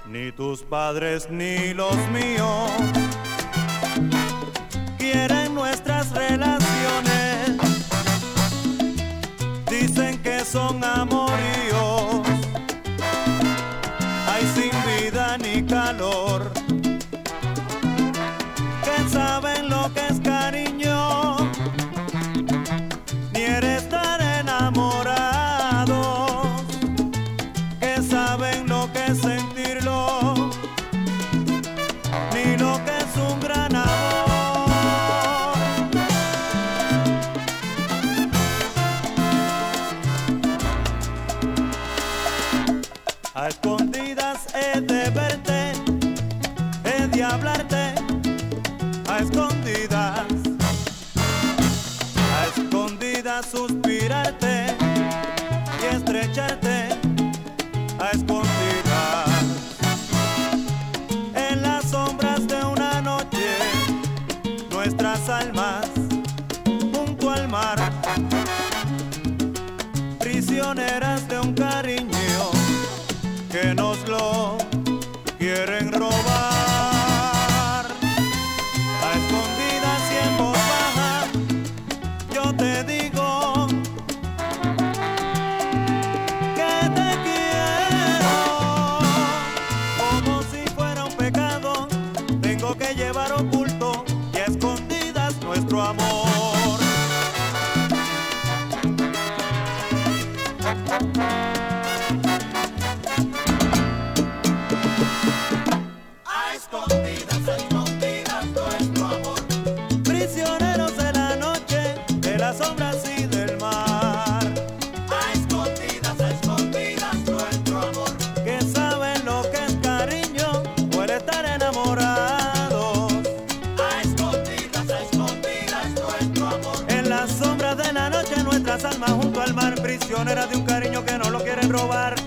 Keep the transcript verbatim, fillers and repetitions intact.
Ni tus padres ni los míos quieren nuestras relaciones. Dicen que son amoríos, hay sin vida ni calor, que saben lo que es cariño, ni eres estar enamorado, que saben lo que es sentirlo, ni lo que es un gran amor. A escondidas he de verte, he de hablarte, a escondidas, a escondidas suspirarte y estrecharte, a escondidas, en las sombras de una noche, nuestras almas junto al mar, prisioneras de un cariño que nos lo quieren robar. A escondidas y en voz baja yo te digo que te quiero, como si fuera un pecado. Tengo que llevar oculto y a escondidas nuestro amor. Sombras y del mar, a escondidas, a escondidas nuestro amor, que saben lo que es cariño o el estar enamorados. A escondidas, a escondidas nuestro amor, En las sombras de la noche nuestras almas junto al mar, prisioneras de un cariño que no lo quieren robar.